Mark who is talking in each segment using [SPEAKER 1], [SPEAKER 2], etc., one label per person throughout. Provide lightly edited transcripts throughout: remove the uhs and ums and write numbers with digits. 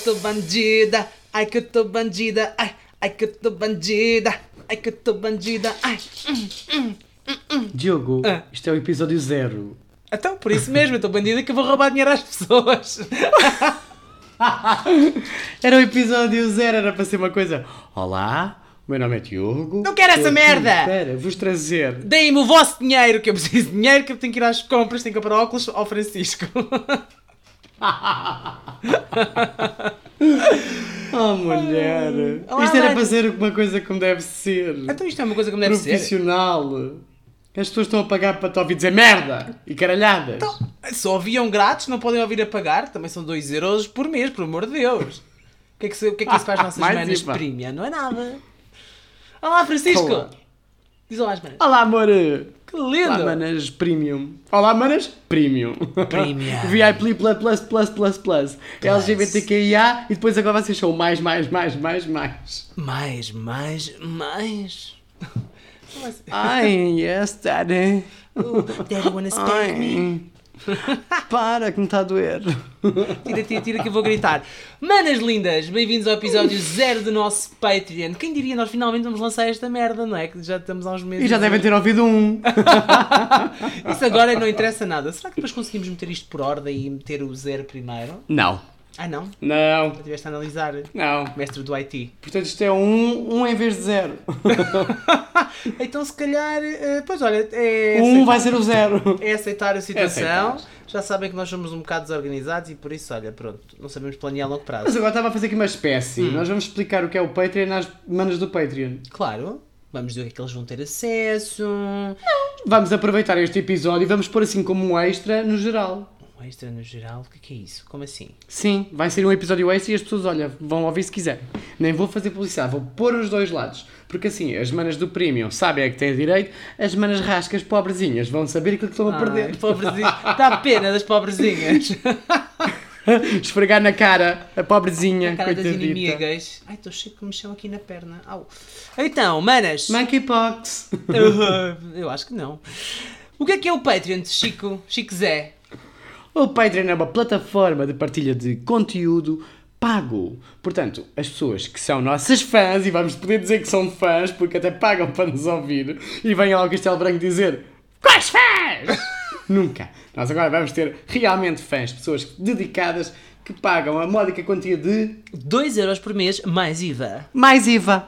[SPEAKER 1] tô bandida, ai que eu tô bandida, ai que eu tô bandida, ai que eu tô bandida, ai.
[SPEAKER 2] Diogo, isto é o episódio 0.
[SPEAKER 1] Então, por isso mesmo, eu tô bandida que eu vou roubar dinheiro às pessoas.
[SPEAKER 2] Era o episódio 0, era para ser uma coisa. Olá, o meu nome é Diogo.
[SPEAKER 1] Não quero essa merda!
[SPEAKER 2] Espera, vos trazer.
[SPEAKER 1] Deem-me o vosso dinheiro, que eu preciso de dinheiro, que eu tenho que ir às compras, tenho que comprar óculos ao Francisco.
[SPEAKER 2] Oh, mulher.
[SPEAKER 1] Olá,
[SPEAKER 2] Isto era
[SPEAKER 1] mãe.
[SPEAKER 2] para ser uma coisa como deve ser.
[SPEAKER 1] Então isto é uma coisa que me deve ser.
[SPEAKER 2] Profissional. As pessoas estão a pagar para te ouvir dizer merda e caralhadas.
[SPEAKER 1] Então, só ouviam grátis, não podem ouvir a pagar, também são 2€ por mês, por amor de Deus. O que é que isso faz às nossas
[SPEAKER 2] Mais
[SPEAKER 1] manas
[SPEAKER 2] IVA.
[SPEAKER 1] premium? Não é nada. Olá, Francisco!
[SPEAKER 2] Olá.
[SPEAKER 1] Diz olá às manas.
[SPEAKER 2] Olá, amor.
[SPEAKER 1] Que lindo!
[SPEAKER 2] Olá, manas premium. Olá, manas premium.
[SPEAKER 1] Premium.
[SPEAKER 2] VIP plus. LGBTQIA e depois agora vocês são mais.
[SPEAKER 1] Mais.
[SPEAKER 2] Ai, yes, daddy.
[SPEAKER 1] Daddy wanna spank me?
[SPEAKER 2] Ai. Para que me está a doer.
[SPEAKER 1] Tira que eu vou gritar. Manas lindas, bem-vindos ao episódio 0 do nosso Patreon. Quem diria, nós finalmente vamos lançar esta merda, não é? Que já estamos há uns meses.
[SPEAKER 2] E já devem ter ouvido um.
[SPEAKER 1] Isso agora não interessa nada. Será que depois conseguimos meter isto por ordem e meter o 0 primeiro?
[SPEAKER 2] Não.
[SPEAKER 1] Ah, não?
[SPEAKER 2] Não.
[SPEAKER 1] Já estiveste a analisar.
[SPEAKER 2] Não.
[SPEAKER 1] Mestre do IT.
[SPEAKER 2] Portanto, isto é um em vez de 0.
[SPEAKER 1] Então, se calhar, pois olha, é
[SPEAKER 2] Um vai ser o 0.
[SPEAKER 1] é aceitar a situação.
[SPEAKER 2] aceitar.
[SPEAKER 1] Já sabem que nós somos um bocado desorganizados e por isso, olha, pronto, não sabemos planear a longo prazo.
[SPEAKER 2] Mas agora estava a fazer aqui uma espécie. Nós vamos explicar o que é o Patreon às manas do Patreon.
[SPEAKER 1] Claro, vamos ver o que é que eles vão ter acesso.
[SPEAKER 2] Vamos aproveitar este episódio e vamos pôr assim como um extra no geral.
[SPEAKER 1] Um extra no geral, o que é isso? Como assim?
[SPEAKER 2] Sim, vai ser um episódio extra e as pessoas, olha, vão ouvir se quiserem. Nem vou fazer publicidade, vou pôr os dois lados. Porque assim, as manas do Premium sabem é que têm direito, as manas rascas pobrezinhas vão saber aquilo que estão a perder.
[SPEAKER 1] Pobrezinha. Dá pena das pobrezinhas.
[SPEAKER 2] Esfregar na cara a pobrezinha,
[SPEAKER 1] A cara das
[SPEAKER 2] coitadita.
[SPEAKER 1] inimigas. Ai, estou cheio que me mexeu aqui na perna. Au. Então, manas.
[SPEAKER 2] Monkeypox.
[SPEAKER 1] Eu acho que não. O que é o Patreon de Chico Zé?
[SPEAKER 2] O Patreon é uma plataforma de partilha de conteúdo pago. Portanto, as pessoas que são nossas fãs, e vamos poder dizer que são fãs, porque até pagam para nos ouvir, e vêm ao Castelo Branco dizer: quais fãs? Nunca. Nós agora vamos ter realmente fãs, pessoas dedicadas que pagam a módica quantia de
[SPEAKER 1] 2€ por mês, mais IVA.
[SPEAKER 2] mais IVA.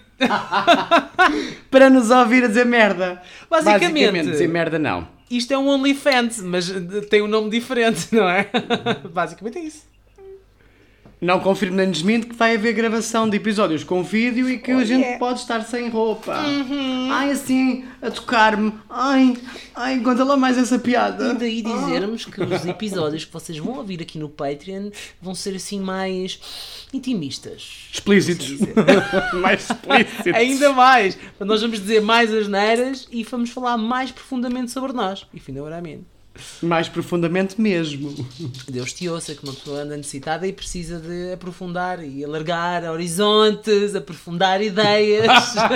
[SPEAKER 2] Para nos ouvir a dizer merda.
[SPEAKER 1] Basicamente.
[SPEAKER 2] dizer merda não.
[SPEAKER 1] Isto é um OnlyFans, mas tem um nome diferente, não é? Basicamente é isso.
[SPEAKER 2] Não confirmo nem desminto que vai haver gravação de episódios com vídeo e que a gente
[SPEAKER 1] yeah.
[SPEAKER 2] pode estar sem roupa. Ai, assim, a tocar-me. Ai, conta lá mais essa piada.
[SPEAKER 1] E daí dizermos que os episódios que vocês vão ouvir aqui no Patreon vão ser assim mais intimistas.
[SPEAKER 2] Explícitos. Mais explícitos.
[SPEAKER 1] Ainda mais. Nós vamos dizer mais asneiras e vamos falar mais profundamente sobre nós. E fim da hora amém.
[SPEAKER 2] Mais profundamente mesmo.
[SPEAKER 1] Deus te ouça, que uma pessoa anda necessitada e precisa de aprofundar e alargar horizontes, aprofundar ideias.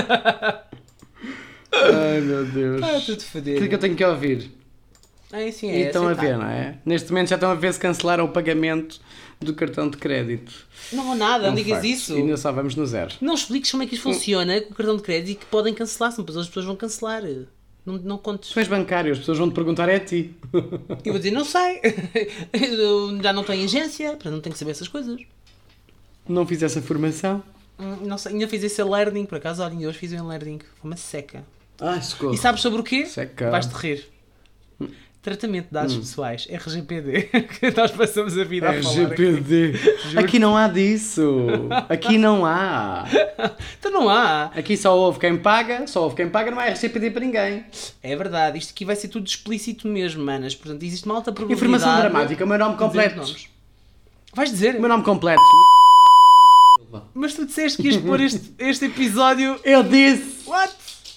[SPEAKER 2] Ai, meu Deus.
[SPEAKER 1] Tudo
[SPEAKER 2] O
[SPEAKER 1] foder.
[SPEAKER 2] que é que eu tenho que ouvir?
[SPEAKER 1] Sim,
[SPEAKER 2] E estão a
[SPEAKER 1] aceitar.
[SPEAKER 2] ver, não é? Neste momento já estão a ver se cancelaram o pagamento do cartão de crédito.
[SPEAKER 1] Não vou nada, não digas
[SPEAKER 2] facto.
[SPEAKER 1] isso.
[SPEAKER 2] E ainda só vamos no 0.
[SPEAKER 1] Não expliques como é que isto funciona com o cartão de crédito e que podem cancelar, senão depois as pessoas vão cancelar. Não contes.
[SPEAKER 2] Tu és bancário, as pessoas vão te perguntar é a ti.
[SPEAKER 1] Eu vou dizer, não sei. Eu já não tenho agência, portanto não tenho que saber essas coisas.
[SPEAKER 2] Não fiz essa formação.
[SPEAKER 1] Não sei, ainda fiz esse learning, por acaso, olha, ainda hoje fiz um learning. Foi uma seca.
[SPEAKER 2] Ai, socorro.
[SPEAKER 1] E sabes sobre o quê?
[SPEAKER 2] Seca.
[SPEAKER 1] Vais-te rir. Tratamento de dados pessoais, RGPD, que nós passamos a vida a falar aqui.
[SPEAKER 2] RGPD. Aqui não há disso. Aqui não há.
[SPEAKER 1] Então não há.
[SPEAKER 2] Aqui só houve quem paga, não há RGPD para ninguém.
[SPEAKER 1] É verdade, isto aqui vai ser tudo explícito mesmo, manas. Portanto, existe uma alta probabilidade...
[SPEAKER 2] Informação dramática, o meu nome
[SPEAKER 1] de dizer
[SPEAKER 2] completo.
[SPEAKER 1] nomes. Vais dizer?
[SPEAKER 2] O meu nome completo.
[SPEAKER 1] Mas tu disseste que ias pôr este episódio...
[SPEAKER 2] Eu disse.
[SPEAKER 1] What?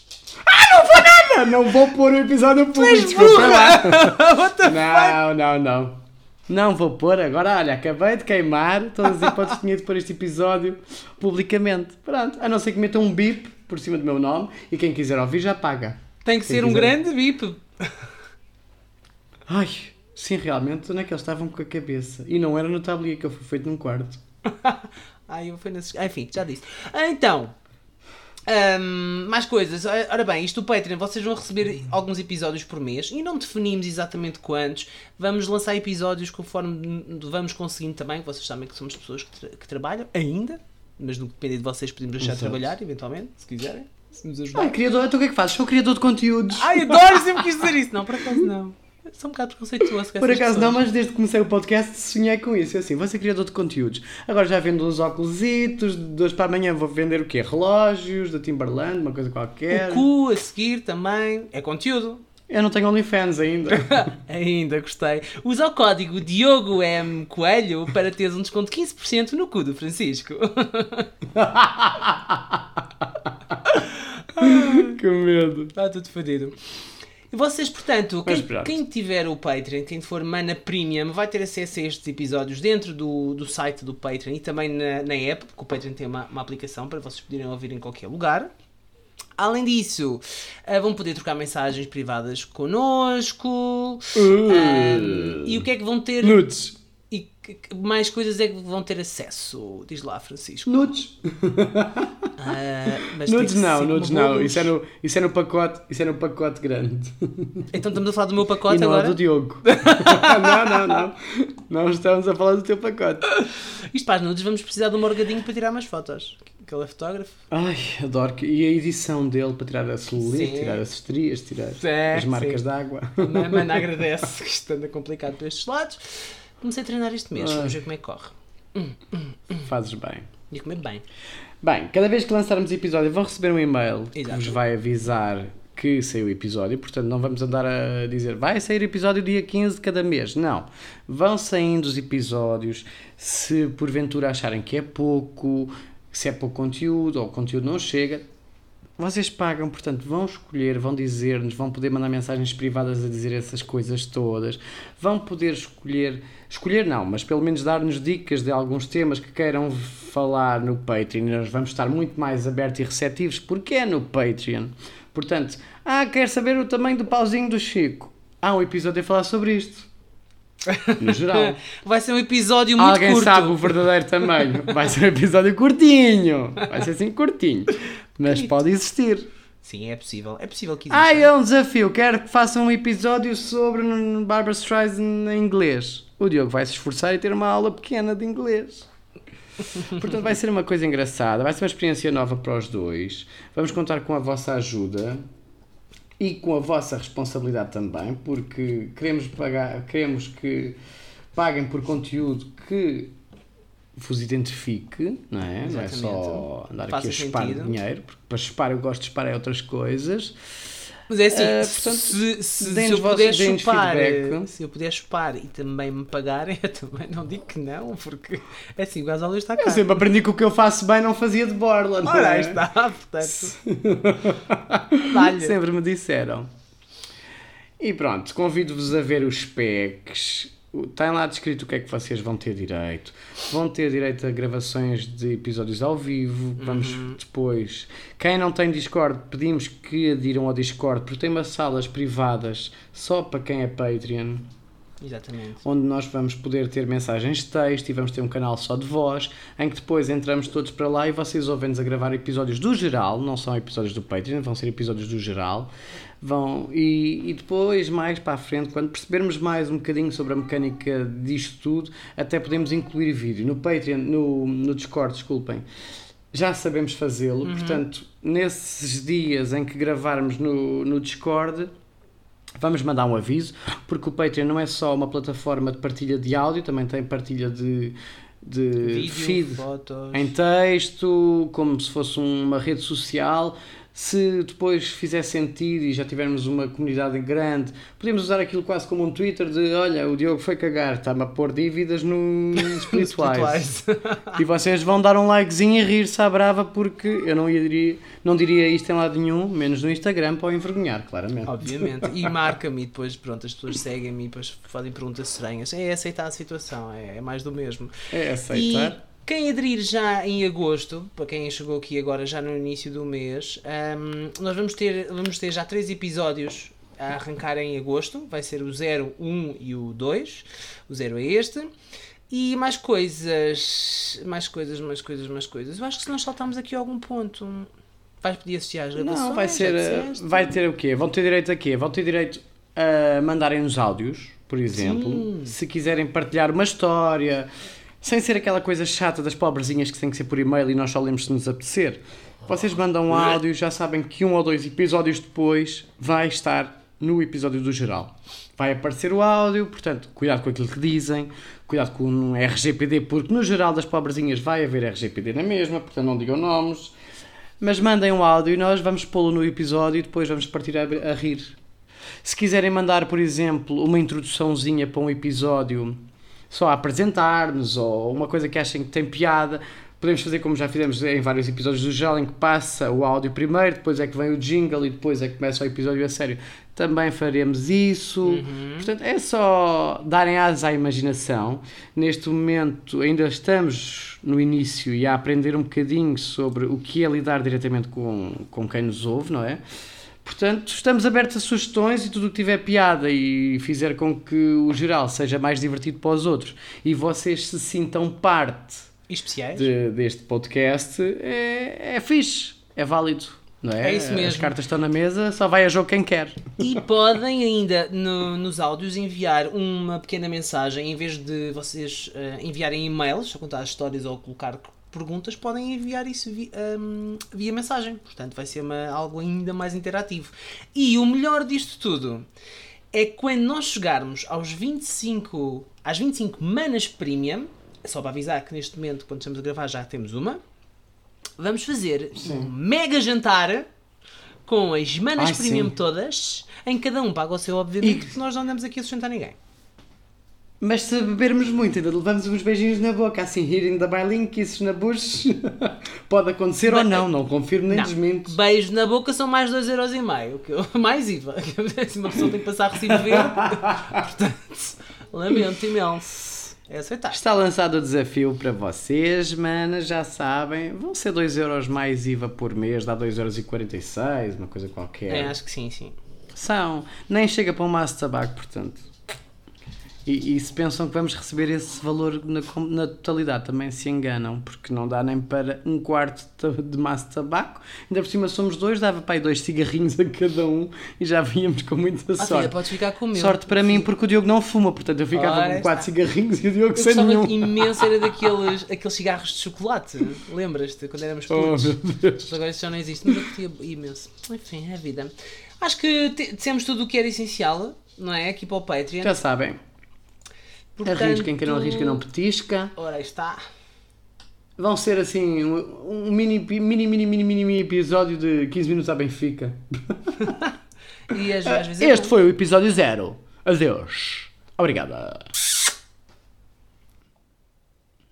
[SPEAKER 2] Não vou pôr o episódio
[SPEAKER 1] És
[SPEAKER 2] público. desculpa lá.
[SPEAKER 1] burra! What the fuck?
[SPEAKER 2] Não. Não vou pôr. Agora, olha, acabei de queimar todas as hipóteses que tinha de pôr este episódio publicamente. Pronto. A não ser que metam um bip por cima do meu nome e quem quiser ouvir já paga.
[SPEAKER 1] Tem que
[SPEAKER 2] Quem
[SPEAKER 1] ser um
[SPEAKER 2] quiser.
[SPEAKER 1] grande bip.
[SPEAKER 2] Ai, sim, realmente, onde é que eles estavam com a cabeça? E não era no tablier que eu fui feito num quarto.
[SPEAKER 1] Enfim, já disse. Então, mais coisas. Ora bem, isto do Patreon, vocês vão receber alguns episódios por mês e não definimos exatamente quantos. Vamos lançar episódios conforme vamos conseguindo também. Vocês sabem que somos pessoas que trabalham ainda, mas no que depender de vocês podemos deixar de trabalhar, eventualmente, se quiserem. Se nos ajudar.
[SPEAKER 2] Criador, então o que é que fazes? Sou criador de conteúdos.
[SPEAKER 1] Adoro, sempre quis dizer isso. Não, por acaso não. Sou um bocado preconceituoso.
[SPEAKER 2] Por acaso não, mas desde que comecei o podcast sonhei com isso. Eu assim, vou ser criador de conteúdos. Agora já vendo uns óculositos, de hoje para amanhã vou vender o quê? Relógios da Timberland, uma coisa qualquer.
[SPEAKER 1] O cu a seguir também é conteúdo.
[SPEAKER 2] Eu não tenho OnlyFans ainda.
[SPEAKER 1] Ainda, gostei. Usa o código Diogo M. Coelho para teres um desconto de 15% no cu do Francisco.
[SPEAKER 2] Que medo.
[SPEAKER 1] Está tudo fodido. E vocês, portanto, quem tiver o Patreon, quem for Mana Premium, vai ter acesso a estes episódios dentro do site do Patreon e também na app, porque o Patreon tem uma aplicação para vocês poderem ouvir em qualquer lugar. Além disso, vão poder trocar mensagens privadas connosco. E o que é que vão ter?
[SPEAKER 2] Nudes.
[SPEAKER 1] E que mais coisas é que vão ter acesso? Diz lá, Francisco.
[SPEAKER 2] Nudes. Nudes não. Isso é no pacote grande.
[SPEAKER 1] Então estamos a falar do meu pacote
[SPEAKER 2] e não
[SPEAKER 1] agora?
[SPEAKER 2] É do Diogo. Não. Não estamos a falar do teu pacote. Isto
[SPEAKER 1] para as nudes vamos precisar de um morgadinho para tirar mais fotos. Que ele é fotógrafo.
[SPEAKER 2] Ai, adoro. E a edição dele para tirar a celulite, tirar as estrias, tirar as marcas de água.
[SPEAKER 1] A mana agradece que isto anda complicado para estes lados. Comecei a treinar este mês, vamos ver como é que corre.
[SPEAKER 2] Fazes bem.
[SPEAKER 1] E comer bem.
[SPEAKER 2] Bem, cada vez que lançarmos episódio vão receber um e-mail que
[SPEAKER 1] Exato.
[SPEAKER 2] vos vai avisar que saiu o episódio, portanto não vamos andar a dizer vai sair episódio dia 15 de cada mês, não. Vão saindo os episódios, se porventura acharem que é pouco, se é pouco conteúdo ou o conteúdo não chega, vocês pagam, portanto vão escolher, vão dizer-nos, vão poder mandar mensagens privadas a dizer essas coisas todas, vão poder escolher não, mas pelo menos dar-nos dicas de alguns temas que queiram falar no Patreon. Nós vamos estar muito mais abertos e receptivos porque é no Patreon. Portanto, quer saber o tamanho do pauzinho do Chico? Há um episódio a falar sobre isto. No geral.
[SPEAKER 1] Vai ser um episódio muito curto.
[SPEAKER 2] Alguém sabe o verdadeiro tamanho. Vai ser um episódio curtinho. Vai ser assim curtinho. Mas pode existir.
[SPEAKER 1] Sim, é possível. É possível que exista.
[SPEAKER 2] É um desafio. Quero que faça um episódio sobre Barbra Streisand em inglês. O Diogo vai se esforçar e ter uma aula pequena de inglês. Portanto, vai ser uma coisa engraçada. Vai ser uma experiência nova para os dois. Vamos contar com a vossa ajuda. E com a vossa responsabilidade também, porque queremos que paguem por conteúdo que vos identifique, não é? Exatamente. Não é só andar aqui a chupar dinheiro, porque para chupar eu gosto de chupar é outras coisas.
[SPEAKER 1] Mas é assim, portanto, se eu puder chupar e também me pagarem, eu também não digo que não, porque é assim, o gasóleo está caro.
[SPEAKER 2] Eu sempre aprendi que o que eu faço bem não fazia de borla, não é?
[SPEAKER 1] Ora, aí está, portanto. Vale.
[SPEAKER 2] Sempre me disseram. E pronto, convido-vos a ver os specs. Tem lá descrito o que é que vocês vão ter direito. Vão ter direito a gravações de episódios ao vivo. Vamos depois... Quem não tem Discord, pedimos que adiram ao Discord, porque tem umas salas privadas só para quem é Patreon.
[SPEAKER 1] Exatamente.
[SPEAKER 2] Onde nós vamos poder ter mensagens de texto e vamos ter um canal só de voz, em que depois entramos todos para lá e vocês ouvem-nos a gravar episódios do geral, não são episódios do Patreon, vão ser episódios do geral. E depois, mais para a frente, quando percebermos mais um bocadinho sobre a mecânica disto tudo, até podemos incluir vídeo. No Patreon, no Discord, desculpem, já sabemos fazê-lo, portanto, nesses dias em que gravarmos no Discord, vamos mandar um aviso, porque o Patreon não é só uma plataforma de partilha de áudio, também tem partilha de vídeo, feed, fotos, em texto, como se fosse uma rede social. Se depois fizer sentido e já tivermos uma comunidade grande, podemos usar aquilo quase como um Twitter de olha, o Diogo foi cagar, está-me a pôr dívidas nos Splitwise. E vocês vão dar um likezinho e rir-se à brava, porque eu não diria isto em lado nenhum, menos no Instagram, para o envergonhar, claramente.
[SPEAKER 1] Obviamente. E marca-me e depois, pronto, as pessoas seguem-me e depois fazem perguntas estranhas. É aceitar a situação, é mais do mesmo.
[SPEAKER 2] É aceitar.
[SPEAKER 1] E quem aderir já em agosto, para quem chegou aqui agora já no início do mês, nós vamos ter já 3 episódios a arrancar em agosto. Vai ser o 0, 1 e o 2. O 0 é este. E mais coisas. Eu acho que se nós saltarmos aqui a algum ponto, vais poder assistir às gravações.
[SPEAKER 2] Não, vai ter o quê? Vão ter direito a quê? Vão ter direito a mandarem-nos áudios, por exemplo. Sim. Se quiserem partilhar uma história, sem ser aquela coisa chata das pobrezinhas que tem que ser por e-mail e nós só lemos se nos apetecer. Vocês mandam áudio, já sabem que 1 ou 2 episódios depois vai estar no episódio do geral. Vai aparecer o áudio, portanto, cuidado com aquilo que dizem, cuidado com o RGPD, porque no geral das pobrezinhas vai haver RGPD na mesma, portanto não digam nomes, mas mandem um áudio e nós vamos pô-lo no episódio e depois vamos partir a rir. Se quiserem mandar, por exemplo, uma introduçãozinha para um episódio só a apresentar-nos ou uma coisa que achem que tem piada, podemos fazer como já fizemos em vários episódios do geral, em que passa o áudio primeiro, depois é que vem o jingle e depois é que começa o episódio a sério. Também faremos isso. Portanto, é só darem asas à imaginação. Neste momento ainda estamos no início e a aprender um bocadinho sobre o que é lidar diretamente com quem nos ouve, não é? Portanto, estamos abertos a sugestões e tudo o que tiver piada e fizer com que o geral seja mais divertido para os outros e vocês se sintam parte
[SPEAKER 1] especiais
[SPEAKER 2] deste podcast, é fixe, é válido. Não é?
[SPEAKER 1] É isso mesmo.
[SPEAKER 2] As cartas estão na mesa, só vai a jogo quem quer.
[SPEAKER 1] E podem ainda nos áudios enviar uma pequena mensagem, em vez de vocês enviarem e-mails a contar histórias ou colocar perguntas, podem enviar isso via mensagem. Portanto, vai ser algo ainda mais interativo. E o melhor disto tudo é que quando nós chegarmos às 25 manas premium, só para avisar que neste momento, quando estamos a gravar, já temos uma. Vamos fazer um mega jantar com as manas premium todas, em que cada um paga o seu, obviamente, porque nós não andamos aqui a sustentar ninguém.
[SPEAKER 2] Mas se bebermos muito, ainda levamos uns beijinhos na boca, assim, hearing the bailing, kisses na bush, pode acontecer ou não confirmo nem desminto.
[SPEAKER 1] Beijos na boca são mais 2,5€, mais IVA, se uma pessoa tem que passar recibo verde, portanto, lamento imenso. É aceitar.
[SPEAKER 2] Está lançado o desafio para vocês, manas, já sabem. Vão ser 2€ mais IVA por mês, dá 2,46€, uma coisa qualquer.
[SPEAKER 1] Acho que sim.
[SPEAKER 2] São. Nem chega para um maço de tabaco, portanto. E se pensam que vamos receber esse valor na totalidade, também se enganam, porque não dá nem para 1/4 de maço de tabaco. Ainda por cima somos 2, dava para aí 2 cigarrinhos a cada um e já víamos com muita sorte.
[SPEAKER 1] Filha, podes ficar com o meu.
[SPEAKER 2] Sorte para mim, porque o Diogo não fuma, portanto eu ficava com 4 cigarrinhos e o Diogo sem nenhum.
[SPEAKER 1] Imenso era daqueles cigarros de chocolate, lembras-te, quando éramos putos?
[SPEAKER 2] Oh, meu Deus.
[SPEAKER 1] Agora isso já não existe, mas eu curtia imenso. Enfim, é a vida. Acho que dissemos tudo o que era essencial, não é? Aqui para o Patreon.
[SPEAKER 2] Já sabem. Portanto, arrisquem, quem não arrisca não petisca.
[SPEAKER 1] Ora, aí está.
[SPEAKER 2] Vão ser assim um mini episódio de 15 minutos à Benfica.
[SPEAKER 1] E às vezes
[SPEAKER 2] este foi o episódio 0. Adeus. Obrigada.